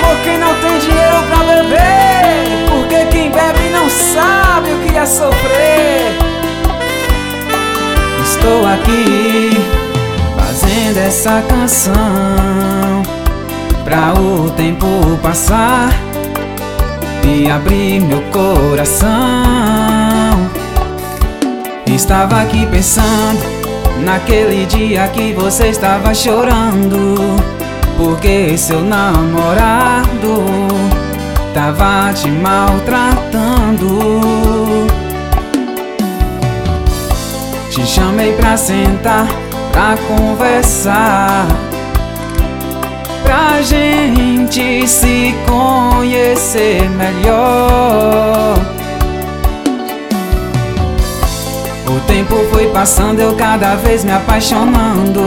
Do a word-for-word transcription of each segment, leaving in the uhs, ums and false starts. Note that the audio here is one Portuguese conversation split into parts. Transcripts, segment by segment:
amor quem não tem dinheiro pra beber, porque quem bebe não sabe o que é sofrer. Estou aqui fazendo essa canção pra o tempo passar e abrir meu coração. Estava aqui pensando naquele dia que você estava chorando, porque seu namorado tava te maltratando. Te chamei pra sentar, pra conversar, pra gente se conhecer melhor. O tempo foi passando, eu cada vez me apaixonando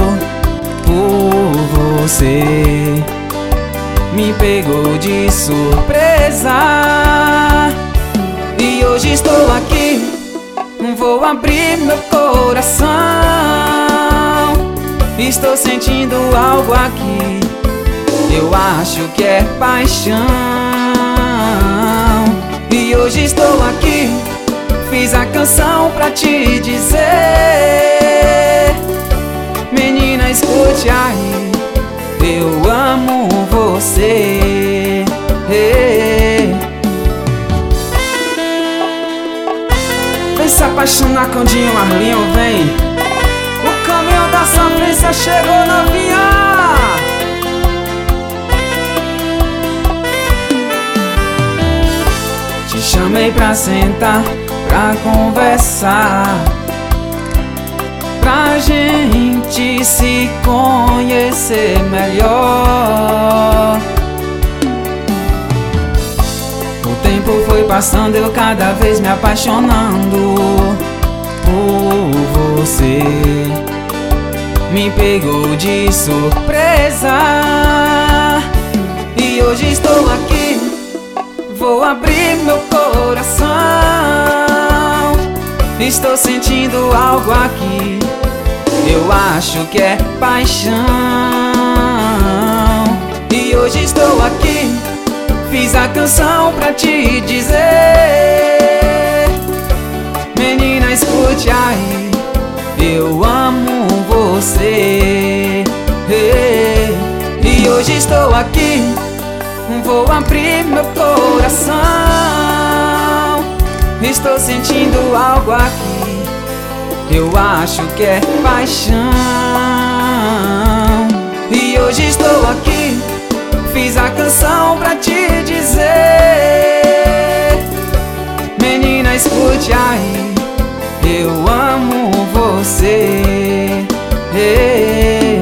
por você. Me pegou de surpresa e hoje estou aqui. Vou abrir meu coração. Estou sentindo algo aqui, eu acho que é paixão. E hoje estou aqui, fiz a canção pra te dizer. Menina, escute aí, eu amo você. Vem se apaixonar com Dinho Marlinho, vem. O caminhão da sofrência chegou, novinha. Te chamei pra sentar, pra conversar, pra gente se conhecer melhor. O tempo foi passando, eu cada vez me apaixonando por você. Me pegou de surpresa e hoje estou aqui. Vou abrir meu coração. Estou sentindo algo aqui, eu acho que é paixão. E hoje estou aqui, fiz a canção pra te dizer. Menina, escute aí, eu amo você. E hoje estou aqui, vou abrir meu coração. Estou sentindo algo aqui, eu acho que é paixão. E hoje estou aqui, fiz a canção pra te dizer. Menina, escute aí, eu amo você. E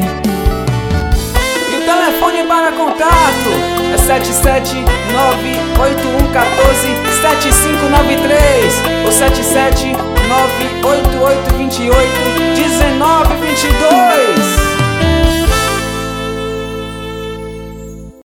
o telefone para contato é sete sete nove oito um um quatro sete cinco nove três ou sete sete nove oito oito dois oito